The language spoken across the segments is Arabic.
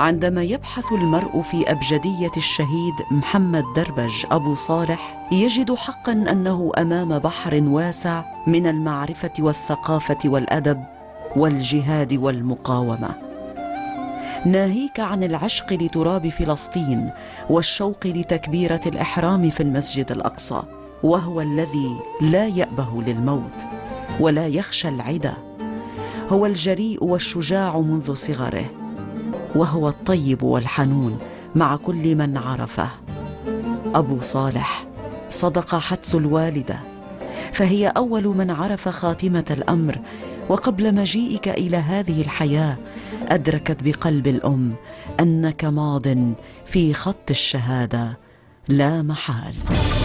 عندما يبحث المرء في أبجدية الشهيد محمد دربج أبو صالح يجد حقا أنه أمام بحر واسع من المعرفة والثقافة والأدب والجهاد والمقاومة، ناهيك عن العشق لتراب فلسطين والشوق لتكبيرة الإحرام في المسجد الأقصى، وهو الذي لا يأبه للموت ولا يخشى العدا. هو الجريء والشجاع منذ صغره، وهو الطيب والحنون مع كل من عرفه. أبو صالح صدق حدس الوالدة، فهي أول من عرف خاتمة الأمر، وقبل مجيئك إلى هذه الحياة أدركت بقلب الأم أنك ماض في خط الشهادة لا محال.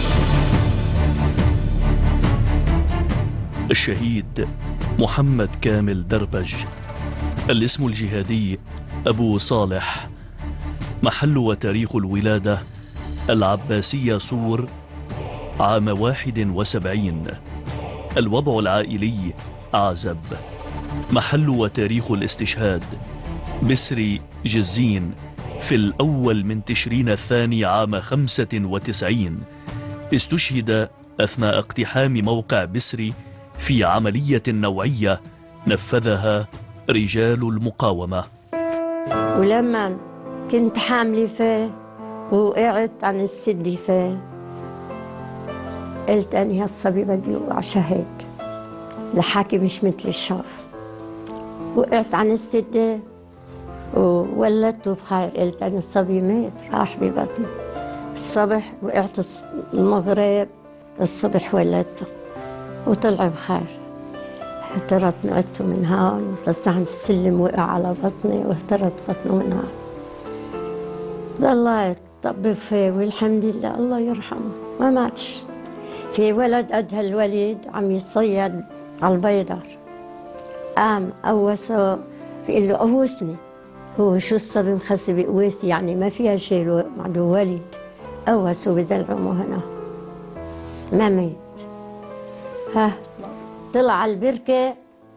الشهيد محمد كامل دربج، الاسم الجهادي أبو صالح، محل وتاريخ الولادة العباسية صور عام 71، الوضع العائلي عازب، محل وتاريخ الاستشهاد بسري جزين في الأول من تشرين الثاني عام 95، استشهد أثناء اقتحام موقع بسري في عملية نوعية نفذها رجال المقاومة. ولما كنت حاملة فيه ووقعت عن السد فيه، قلت أني هالصبي بدي يوقع شهيد، لحاكي مش مثل الشاف. وقعت عن السد وولدته بخير، قلت أنا الصبي مات راح ببطني. الصبح وقعت المغرب، الصبح ولدته وطلع بخير. اهترت معدته من هون، طلعت عن السلم وقع على بطني واهترت بطنه من هون. ضليت طبب فيه والحمد لله الله يرحمه ما ماتش. في ولد قد هالوليد عم يصيد على البيضر، قام قوسه بيقول له قوسني. هو شو الصبي مخسي بقويسي يعني ما فيها شيء، عنده وليد. قوسه بدلعمه هنا ما مات. ها طلع على البركة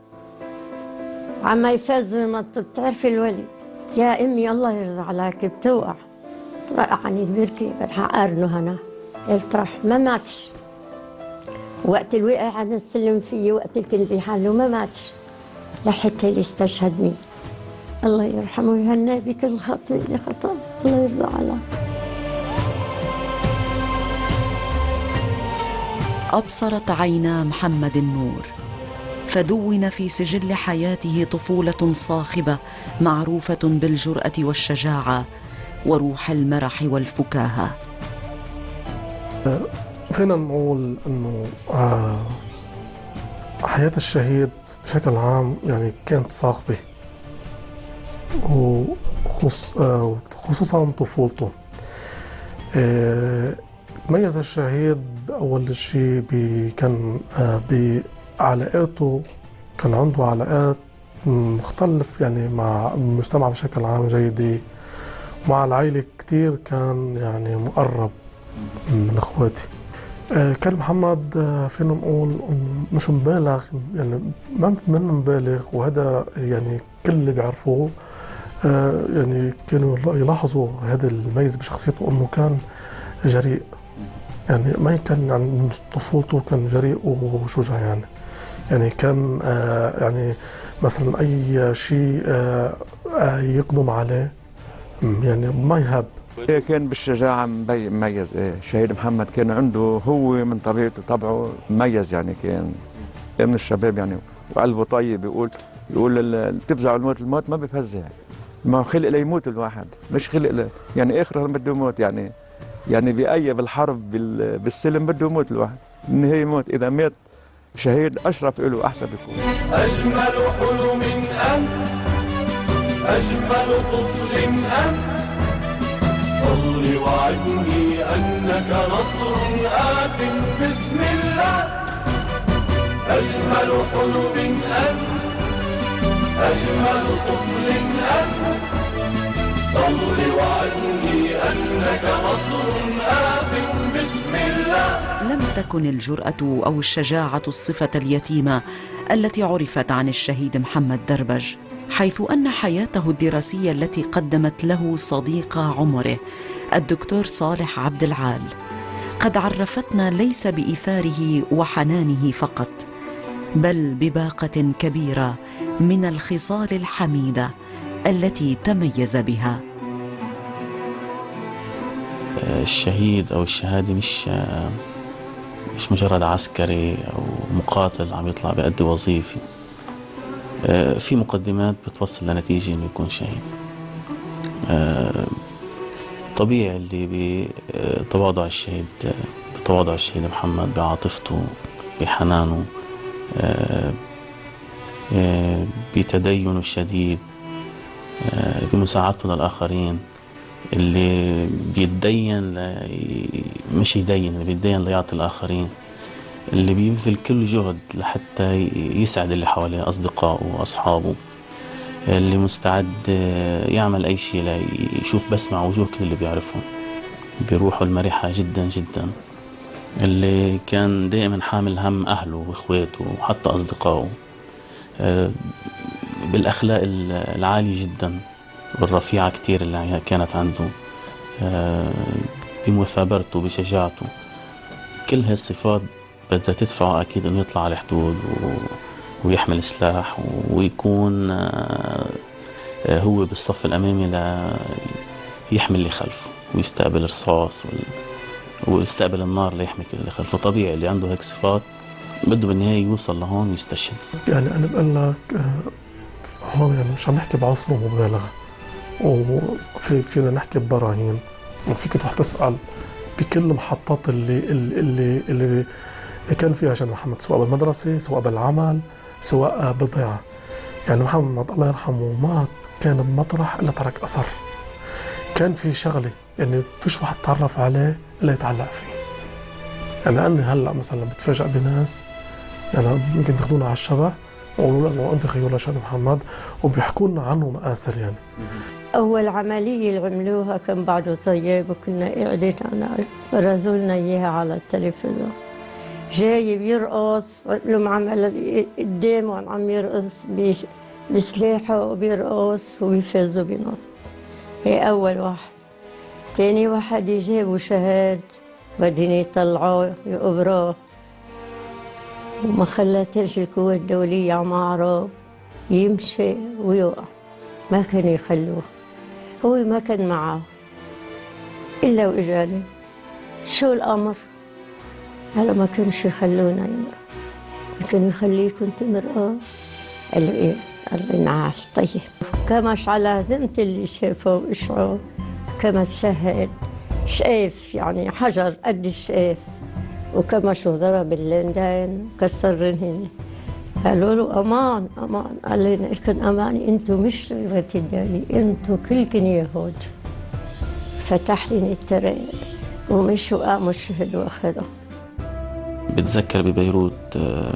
عم يفزر، بتعرفي الولد يا أمي الله يرضى عليك بتوقع. وقع عن البركة بدها أقرنه هنا، قلت راح ما ماتش. وقت اللي وقع عن السلم فيه، وقت اللي كنت بحاله ما ماتش لحتى اللي استشهدني. الله يرحمه ويهنى بكل خطوة اللي خطأ، الله يرضى عليه. أبصرت عينا محمد النور، فدون في سجل حياته طفولة صاخبة معروفة بالجرأة والشجاعة وروح المرح والفكاهة. فينا نقول أنه حياة الشهيد بشكل عام يعني كانت صاخبة، وخصوصا طفولته. تميز الشهيد أول شيء كان بعلاقاته، كان عنده علاقات مختلف يعني مع المجتمع بشكل عام جيدة، مع العائلة كتير كان يعني مقرب من اخواتي. كان محمد فينا نقول مش مبالغ، يعني ما مبالغ، وهذا يعني كل اللي بيعرفوه يعني كانوا يلاحظوا هذا الميز بشخصيته، انه كان جريء. يعني ما كان يعني طفولته كان جريء وشجاع، يعني كان يعني مثلا اي شيء يقدم عليه يعني ما يهاب. كان بالشجاعة مميز. الشهيد محمد كان عنده هو من طبيعته طبعه مميز، يعني كان من الشباب يعني، وقلبه طيب. يقول اللي بتفزع الموت، الموت ما بيفزع، ما خلق ليموت الواحد، مش خلق يعني اخره بده يموت، يعني بأي بالحرب بالسلم بده يموت الواحد، النهاية يموت. إذا مات شهيد أشرف له أحسن بيكون. أجمل حلم أجمل طفل صل وعدني أنك نصر آت بسم الله. أجمل حلم أجمل طفل صل وعدني أنك نصر آت بسم الله. لم تكن الجرأة أو الشجاعة الصفة اليتيمة التي عرفت عن الشهيد محمد دربج، حيث أن حياته الدراسية التي قدمت له صديق عمره الدكتور صالح عبد العال قد عرفتنا ليس بإيثاره وحنانه فقط، بل بباقة كبيرة من الخصال الحميدة التي تميز بها. الشهيد أو الشهادة مش مجرد عسكري أو مقاتل عم يطلع بيأدي وظيفة، في مقدمات بتوصل لنتيجة إنه يكون شهيد. طبيعي اللي بتواضع الشهيد محمد، بعاطفته، بحنانه، بتدينه الشديد، بمساعدته للآخرين، اللي بيتدين مش يدين، اللي بيتدين ليعطي الآخرين، اللي بيبذل كل جهد لحتى يسعد اللي حواليه، أصدقائه وأصحابه، اللي مستعد يعمل أي شيء ليشوف بس مع وجوه كل اللي بيعرفهم بروحه المرحة جدا جدا، اللي كان دائما حامل هم أهله وإخواته وحتى أصدقائه، بالأخلاق العالية جدا والرفيعة كتير اللي كانت عنده، بمثابرته، بشجاعته. كل هالصفات بدها تدفعه أكيد إنه يطلع على الحدود ويحمل سلاح ويكون هو بالصف الأمامي ليحمل اللي خلفه ويستقبل رصاص ويستقبل النار ليحمي كل اللي خلفه. طبيعي اللي عنده هيك صفات بده بالنهاية يوصل لهون ويستشهد. يعني أنا بقول لك هون يعني مش عم نحكي بعصر مبالغة، وفينا نحكي ببراهين، وفيك تروح تسأل بكل محطات اللي كان فيها شهيد محمد، سواء بالمدرسة، سواء بالعمل، سواء بالضيعة. يعني محمد الله يرحمه ما كان بمطرح إلا ترك أثر. كان في شغلة يعني فيش واحد تعرف عليه إلا يتعلق فيه. يعني أنا هلأ مثلا بتفاجأ بناس يعني يمكن بياخذونا على الشبه ويقولوا لنا أنت خيولة شهيد محمد، وبيحكوا لنا عنه مآثر. يعني أول عملية اللي عملوها كان بعده طيب، وكنا قعدت أنا فرزوا لنا إياها على التلفزيون، جاي بيرقص لهم عمل قدامه عم يرقص بسلاحه وبيرقص وبيفزوا بنط. هي أول واحد. تاني واحد يجيبوا شهاد بدهم يطلعوه يقبروه، وما خلتش القوة الدولية عم أعرف يمشي ويوقع، ما كانوا يخلوه. هو ما كان معه إلا وإجاني شو الأمر؟ هلا ما كانش يخلونا يمرق، ما كانوا يخليكم تمرقوا. قال له إيه؟ قال له نعال. طيب كمش على ذمة اللي شافه وإشعه، كما تشهد شاف يعني حجر قد الشاف، وكمش وضرب اللندين وكسرن هن. قالوا له أمان أمان. قال لنا إلكن أماني، أنتوا مش رغبة الدالي، أنتوا كلكن يهود. فتح لنا الطريق ومشوا قاموا الشهد وأخذوا. بتذكر ببيروت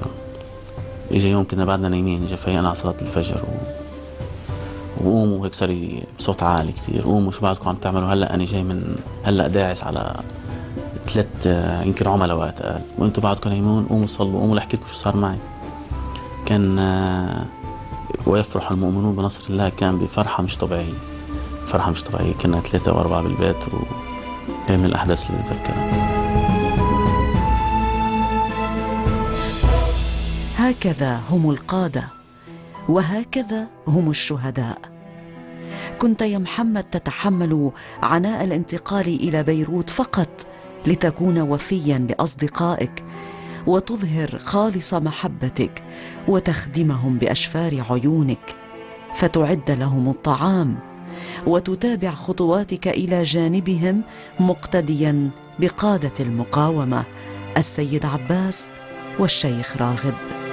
إجا يوم كنا بعدنا نايمين، إجا فايقنا على صلاة الفجر وقوموا هيك صار بصوت عالي كتير، قوموا شو بعدكم عم تعملوا؟ هلا أنا جاي من هلا داعس على 3 يمكن عملاء وقت، قال وأنتوا بعدكم نايمون، قوموا صلوا، قوموا لأحكي لكم شو صار معي. كان ويفرح المؤمنون بنصر الله، كان بفرحة مش طبيعية، فرحة مش طبيعية. كنا 3 أو 4 بالبيت، وكان من الأحداث اللي بتذكرها. هكذا هم القادة، وهكذا هم الشهداء. كنت يا محمد تتحمل عناء الانتقال إلى بيروت فقط لتكون وفيا لأصدقائك وتظهر خالص محبتك وتخدمهم بأشفار عيونك، فتعد لهم الطعام وتتابع خطواتك إلى جانبهم، مقتديا بقادة المقاومة السيد عباس والشيخ راغب.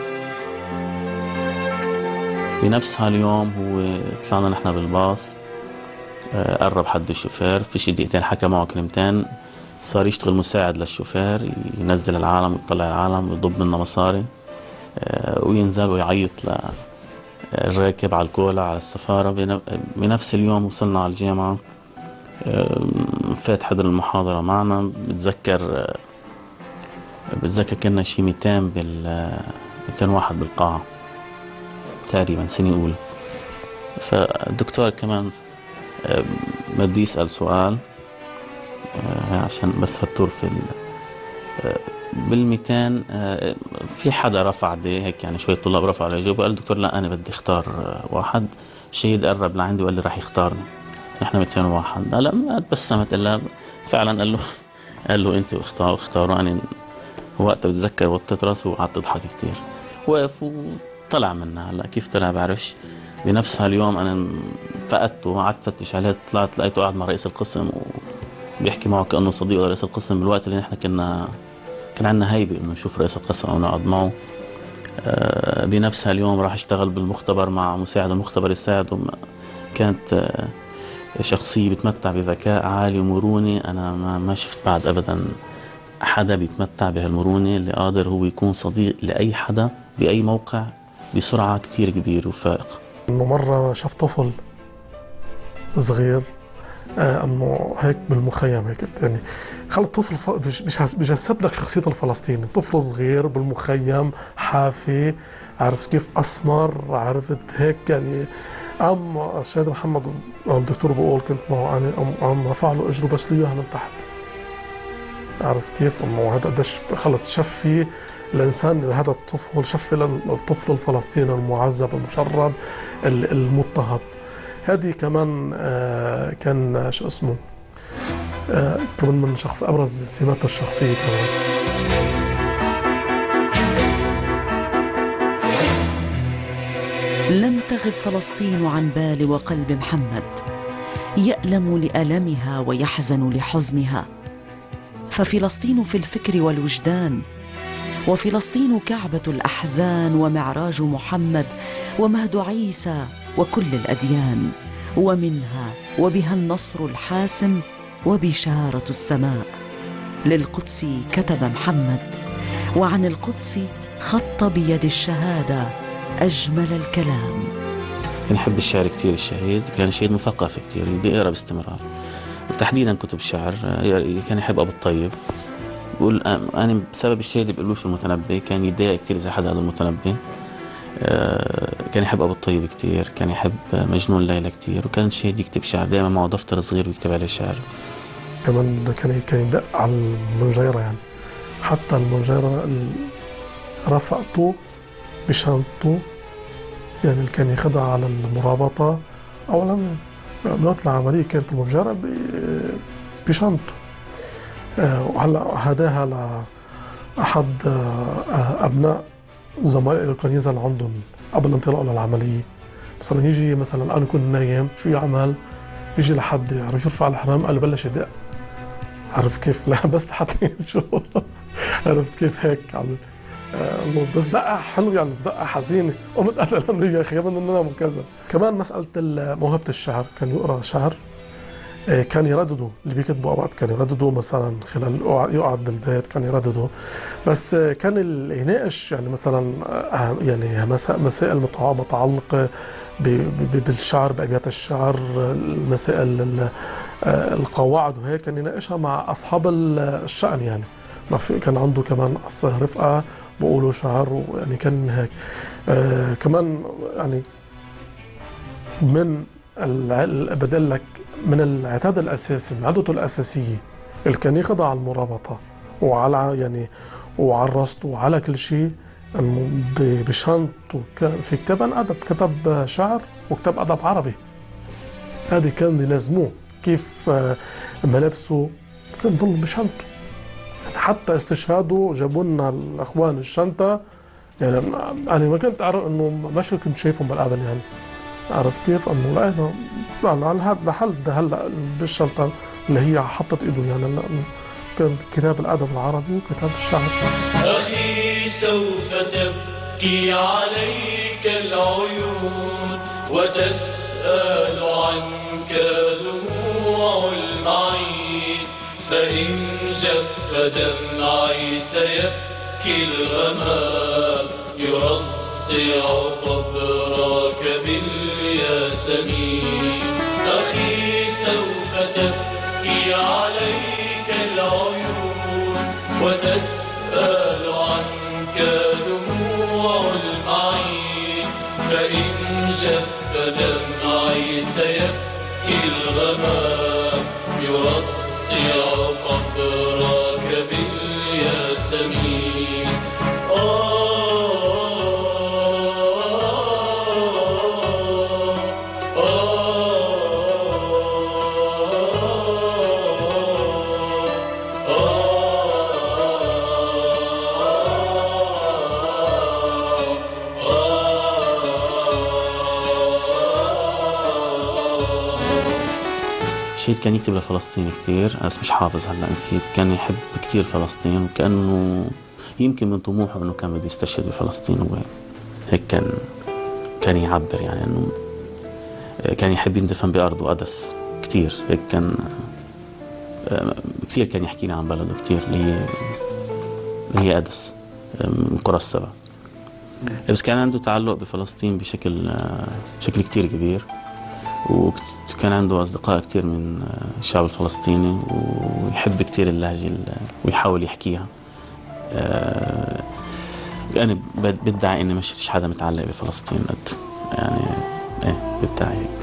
بنفس هاليوم هو طلعنا نحن بالباص، قرب حد الشوفير، في شي دقيقتين حكى معه كلمتين، صار يشتغل مساعد للشوفير، ينزل العالم ويطلع العالم ويضب لنا مصاري، وينزل ويعيط للراكب على الكولا على السفارة. بنفس اليوم وصلنا على الجامعة، فات حضر المحاضرة معنا. بتذكر كنا شي 200 201 بالقاعة تقريبا، سنة أولى. فالدكتور كمان بدي يسأل سؤال عشان بس هالطور في بال200 في حدا رفع ايديه هيك، يعني شوية طلاب رفعوا على جوبه، قال الدكتور لا أنا بدي اختار واحد. الشهيد قرب لعندي وقال لي راح يختارني، احنا 201. لا ما تبسمت إلا فعلا قال له انتوا اختاروا. أنا وقتها بتذكر وطيت راسي وقعدت أضحك كتير. وقف وطلع منها. هلا كيف طلع بعرفش. بنفس هاليوم أنا فقدته وقعدت فتش عليه، طلعت لقيته قاعد مع رئيس القسم وبيحكي معه كأنه صديق رئيس القسم، بالوقت اللي نحن كان عندنا هيبة إنه نشوف رئيس القسم أو نقعد معه. بنفس هاليوم راح اشتغل بالمختبر مع مساعد المختبر يساعده. كانت شخصية بتمتع بذكاء عالي ومرونة. أنا ما شفت بعد أبدا حدا بيتمتع بهالمرونة اللي قادر هو يكون صديق لأي حدا بأي موقع بسرعة كتير كبير وفائق. إنه مرة شاف طفل صغير انه هيك بالمخيم هيك يعني خلى الطفل بيجسد لك شخصيه الفلسطيني، طفل صغير بالمخيم حافي، عرفت كيف اسمر، عرفت هيك يعني. قام الشهيد محمد الدكتور بقول كنت معه انا، قام رفع له اجره بس ليها من تحت، عرفت كيف انه هذا قديش خلص شفي الانسان لهذا الطفل، شفي للطفل الفلسطيني المعذب المشرد المضطهد. هذه كمان كان شو اسمه كمان من شخص ابرز سماته الشخصيه كمان. لم تغب فلسطين عن بال وقلب محمد، يألم لألمها ويحزن لحزنها، ففلسطين في الفكر والوجدان، وفلسطين كعبة الأحزان ومعراج محمد ومهد عيسى وكل الأديان، ومنها وبها النصر الحاسم وبشارة السماء. للقدس كتب محمد، وعن القدس خط بيد الشهادة أجمل الكلام. كان يحب الشعر كتير الشهيد، كان شهيد مثقف كتير، بيقرأ باستمرار وتحديدا كتب الشعر. كان يحب أبو الطيب. بقول أنا بسبب الشهيد بقولوش المتنبي، كان يتضايق كتير إذا حدا قال المتنبي. كان يحب أبو الطيب كتير، كان يحب مجنون ليلى كتير، وكان الشهيد يكتب شعر دائما معه دفتر صغير ويكتب عليه شعر. كمان كان يدق على المنجيرة، يعني حتى المنجيرة رفقته بشنطته، يعني اللي كان ياخدها على المرابطة. أولا بنوت العملية كانت المنجيرة بشنطته، وهلا هداها لأحد أبناء زملائي اللي كان ينزل عندهم قبل الانطلاق للعملية. مثلا يجي مثلا أنا كنت نايم، شو يعمل؟ يجي لحد يعرف يرفع الحرام، قال بلش يدق، عرف كيف؟ لا بس لحتى شو عرفت كيف هيك عم بس دقة حلو، يعني دقة حزينة. قمت قال لهم يا أخي بدنا ننام وكذا. كمان مسألة موهبة الشعر، كان يقرأ شعر، كان يردده اللي بيكتبوا أوقات، كان يردده مثلا خلال يقعد بالبيت كان يردده، بس كان يناقش يعني مثلا يعني مسائل متعلقة بالشعر، بأبيات الشعر، المسائل القواعد وهيك، كان يناقشها مع أصحاب الشأن. يعني ما في كان عنده كمان رفقة بقولوا شعر، ويعني كان هيك. كمان يعني من بدل لك من العتاد الأساسي، من عادته الأساسية اللي كان يخضع على المرابطة وعلى يعني وعلى الرصد وعلى كل شيء، بشنطته كان في كتاب أدب، كتب شعر وكتاب أدب عربي. هذه كان يلازموه كيف ملابسه كان ضل بشنطته. يعني حتى استشهاده جابوا لنا الأخوان الشنطة، يعني أنا ما كنت أعرف إنه مش كنت شايفهم بالقبل، يعني عرفت كيف؟ انه لقينا على هذا محل ده هلا بالشنطه اللي هي حطت ايده، يعني كان كتاب الادب العربي وكتاب الشعر. اخي سوف تبكي عليك العيون وتسأل عنك دموع المعين، فإن جف دمعي سيبكي الغمام يرصع قبرك بالياسمين. أخي سوف تبكي عليك العيون وتسأل عنك دموع المعين، فإن جف بدمعي سيبكي الغمام يرصع قبرك بالياسمين. شهيد كان يكتب لفلسطين كتير، أنا مش حافظ هلا نسيت. كان يحب كتير فلسطين، وكأنه يمكن من طموحه إنه كان بده يستشهد بفلسطين. وهيك كان يعبر يعني إنه كان يحب يندفن بأرضه قدس كتير. هيك كان كتير كان يحكي لي عن بلده كتير اللي هي قدس من قرى السبع. بس كان عنده تعلق بفلسطين بشكل كتير كبير، وكان عنده أصدقاء كتير من الشعب الفلسطيني، ويحب كتير اللهجة ويحاول يحكيها. أنا بدعي إني مش حدا متعلق بفلسطين قد يعني بدعي هيك.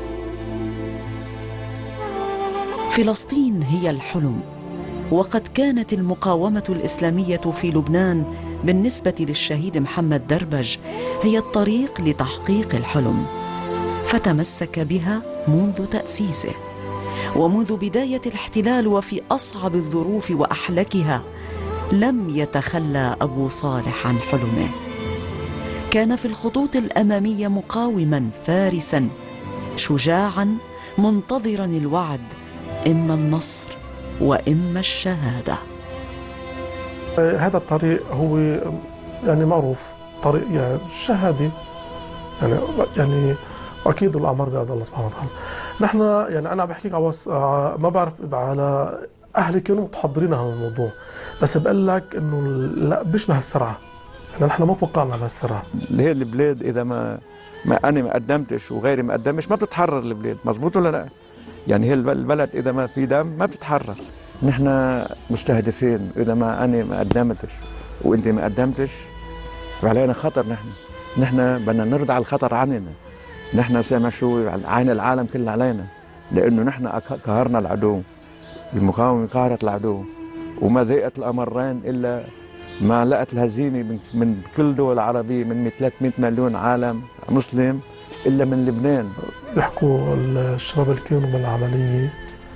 فلسطين هي الحلم، وقد كانت المقاومة الإسلامية في لبنان بالنسبة للشهيد محمد دربج هي الطريق لتحقيق الحلم، فتمسك بها منذ تأسيسه ومنذ بداية الاحتلال، وفي أصعب الظروف وأحلكها لم يتخلى أبو صالح عن حلمه. كان في الخطوط الأمامية مقاوما فارسا شجاعا منتظرا الوعد، إما النصر وإما الشهادة. هذا الطريق هو يعني معروف طريق يعني الشهادة، يعني واكيد الاعمار بيد الله سبحانه وتعالى. نحن يعني انا بحكيك ما بعرف على اهلي كانوا متحضرين على الموضوع، بس بقول لك انه لا مش بهالسرعه، يعني نحن ما توقعنا بهالسرعه. هي البلاد اذا ما انا ما قدمتش وغيري ما قدمش ما بتتحرر البلاد، مزبوط ولا لا؟ يعني هي البلد اذا ما في دم ما بتتحرر. نحن مستهدفين، اذا ما انا ما قدمتش وانت ما قدمتش فعلينا خطر. نحن بدنا نرضع الخطر عننا. نحن سامع شو عين العالم كله علينا، لانه نحن قهرنا العدو، المقاومه قهرت العدو، وما ذاقت الامرين الا ما لقت الهزيمه من كل دول العربيه، من 300 مليون عالم مسلم الا من لبنان. بيحكوا الشباب اللي كانوا بالعمليه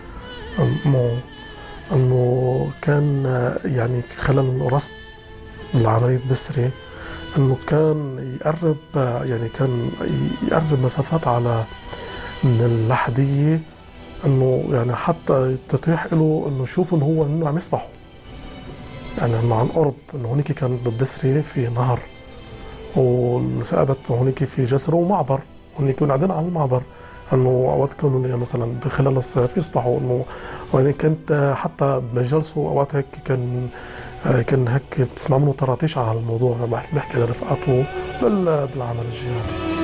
انه كان يعني خلال رصد العمليه بسري انه كان يقرب، يعني كان يقرب مسافات على من اللحديه، انه يعني حتى تتيح له انه يشوفوا انه هو انه عم يسبحوا، يعني انه عن قرب. انه هونيك كان ببسري في نهر، وثابت هونيك في جسر ومعبر، هونيك كانوا قاعدين على المعبر، انه اوقات كانوا مثلا خلال الصيف يسبحوا. انه يعني كنت حتى بمجلسه اوقات هيك كان هيك تسمع منه طراطيش على الموضوع، بحكي لرفقاته بالعمل الجهادي.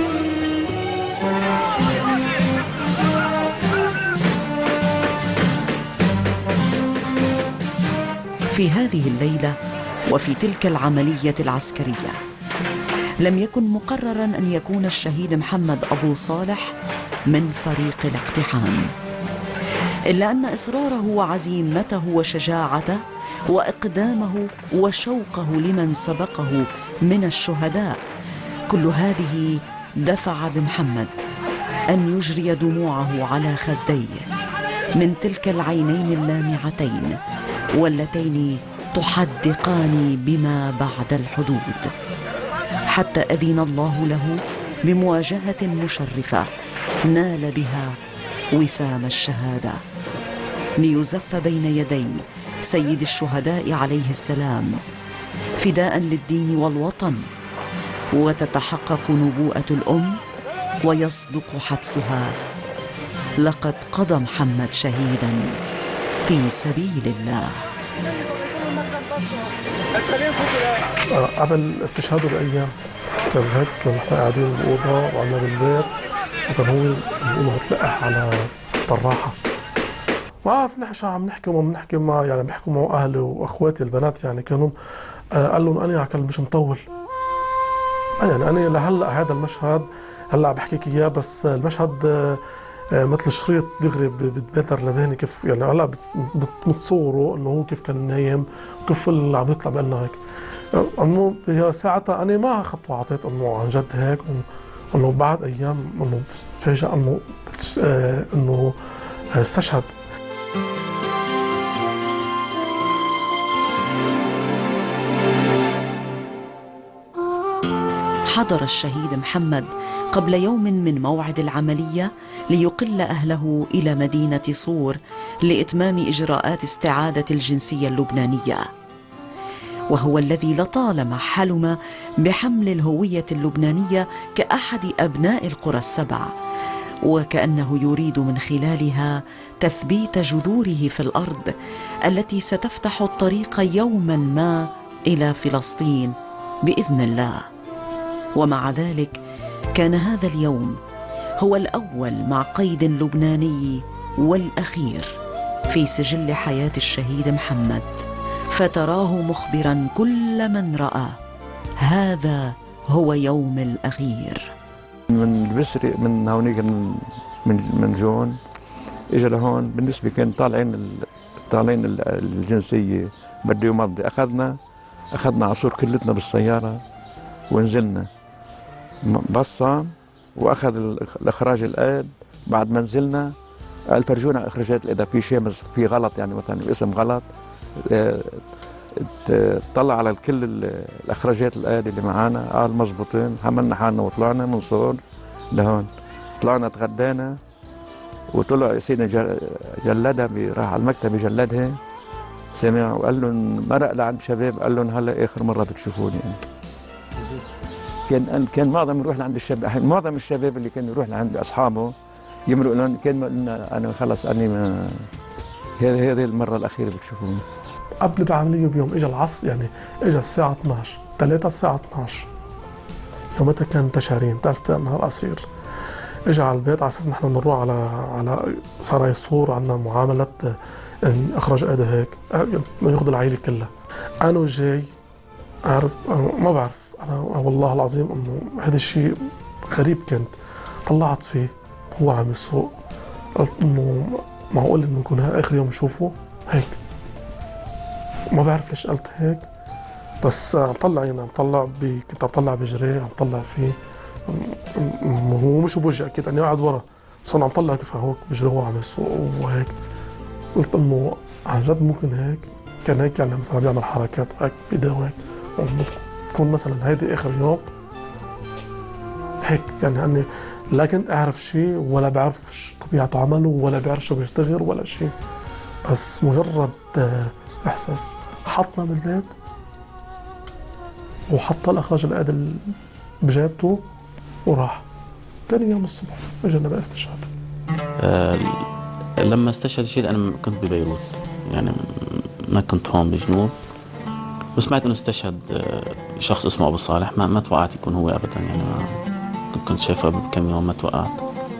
في هذه الليلة وفي تلك العملية العسكرية لم يكن مقررا أن يكون الشهيد محمد أبو صالح من فريق الاقتحام، إلا أن إصراره وعزيمته وشجاعته وإقدامه وشوقه لمن سبقه من الشهداء، كل هذه دفع بمحمد أن يجري دموعه على خديه من تلك العينين اللامعتين واللتين تحدقان بما بعد الحدود، حتى أذن الله له بمواجهة مشرفة نال بها وسام الشهادة، ليزف بين يدي سيد الشهداء عليه السلام فداء للدين والوطن، وتتحقق نبوءة الأم ويصدق حدسها: لقد قضى محمد شهيدا في سبيل الله. قبل استشهاده بأيام كان هيك، كنا نحن قاعدين بالأوضة وعنا بالبيت، وكان هو بيقولوا بتلقح على الطراحة. ما عرف نحن شو عم نحكي وما بنحكي مع، يعني بيحكوا مع أهلي وأخواتي البنات، يعني كانوا قال لهم أنا عكل مش مطول. يعني أنا لهلا هذا المشهد هلا بحكيك اياه، بس المشهد مثل شريط دغري بتبادر لذهني كيف يعني هلا بتصوره انه هو كيف كان نايم وكيف اللي عم يطلع بقلنا هيك. انه ساعتها انا ما خطوه اعطيت انه عن جد هيك، انه بعد ايام انه تفاجئ انه استشهد. حضر الشهيد محمد قبل يوم من موعد العملية ليقل أهله إلى مدينة صور لإتمام إجراءات استعادة الجنسية اللبنانية، وهو الذي لطالما حلم بحمل الهوية اللبنانية كأحد أبناء القرى السبع، وكأنه يريد من خلالها تثبيت جذوره في الأرض التي ستفتح الطريق يوما ما إلى فلسطين بإذن الله. ومع ذلك كان هذا اليوم هو الأول مع قيد لبناني والأخير في سجل حياة الشهيد محمد، فتراه مخبرا كل من رأى هذا هو يوم الأخير. من البسري من هونيك من جون اجى لهون، بالنسبه كان طالعين الجنسيه بده يمضي، اخذنا عصور كلتنا بالسياره ونزلنا بصم واخذ الاخراج الآد. بعد ما نزلنا قال فرجونا اخراجات اذا في شيء في غلط، يعني مثلا الاسم غلط. طلع على كل الاخراجات الآد اللي معانا، قال مزبوطين. حملنا حالنا وطلعنا من صور لهون، طلعنا تغدينا وطلع سيدنا جلدها، راح على المكتب يجلدها، سمع وقال لهم مرق لعند شباب، قال لهم هلا اخر مره بتشوفوني. كان معظم يروح لعند الشباب، معظم الشباب اللي كان يروح لعند اصحابه يمرق لهم، كان انا خلص اني ما هذه المره الاخيره بتشوفوني. قبل العمليه بيوم اجى العصر، يعني اجى الساعه 12 3 الساعه 12 يومتها كان تشارين، بتعرف نهار قصير. اجى على البيت على اساس نحن بنروح على سراي صور، عندنا معامله اخراج ادى هيك ياخذ العائله كلها. انا جاي اعرف ما بعرف انا والله العظيم انه هذا الشيء غريب. كنت طلعت فيه هو عم يسوق، قلت انه معقول انه يكون اخر يوم اشوفه هيك. ما بعرف ليش قلت هيك، بس عم طلع يعني كنت عم طلع بجريه، عم طلع فيه، هو مش بوجهي اكيد، اني قاعد ورا، بس انا عم طلع كيف هو بجري هو عم يسوق وهيك. قلت انه عن جد ممكن هيك، كان هيك يعني مثلا بيعمل حركات هيك بايده وهيك، تكون مثلا هيدي اخر يوم هيك. يعني اني لا كنت اعرف شيء ولا بعرف طبيعه عمله ولا بعرف شو بيشتغل ولا شيء، بس مجرد احساس. حطنا بالبيت وحط الاخراج الآد بجيبته وراح. ثاني يوم الصبح اجينا بقى استشهاد. لما استشهد الشهيد انا كنت ببيروت، يعني ما كنت هون بجنوب، وسمعت انه استشهد شخص اسمه ابو صالح. ما توقعت يكون هو ابدا، يعني كنت شايفه قبل كم يوم، ما توقعت.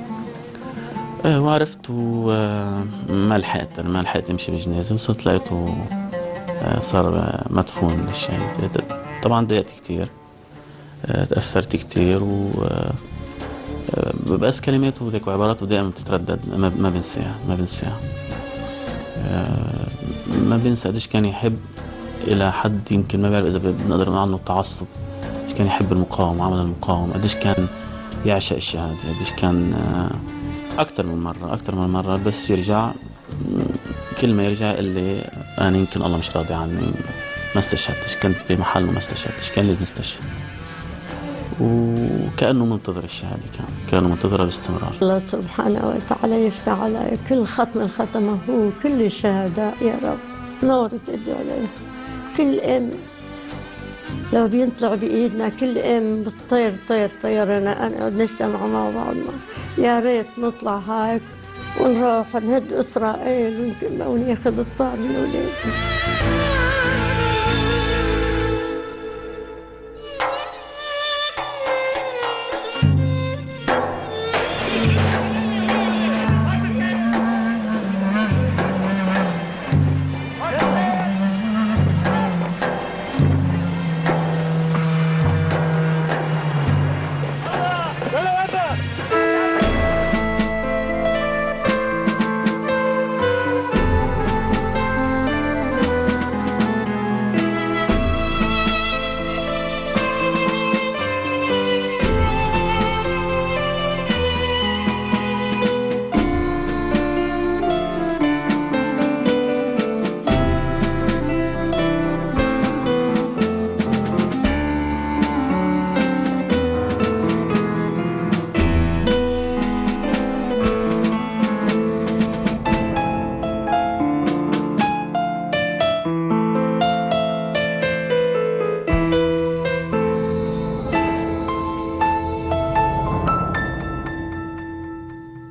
وعرفت وما لحقت امشي بالجنازه، وصرت لقيته صار مدفون الشهيد. طبعا ضايقت كثير، تاثرت كثير، بس كلماته وذيك وعباراته دائما بتتردد، ما بنساها. ما بنسى قديش كان يحب، الى حد يمكن ما بعرف اذا بنقدر نقول عنه التعصب. قديش كان يحب المقاومه، عمل المقاومه، قديش كان يعشق الشهاده، قديش كان اكثر من مره بس يرجع، كل ما يرجع اللي انا يمكن الله مش راضي عني، ما استشهدتش، كنت بمحله ما استشهدتش، كان لازم استشهد. وكأنه منتظر الشهادة، كانه منتظرها باستمرار. الله سبحانه وتعالى يفتح على كل ختمة ختمه هو، كل الشهداء يا رب نورك ادي عليه. كل ام لو بينطلع بايدنا، كل ام بتطير طيرنا نقعد نجتمع مع بعضنا. يا ريت نطلع هيك ونروح نهد اسرائيل، ويمكن لو ناخذ الطار من اولادنا.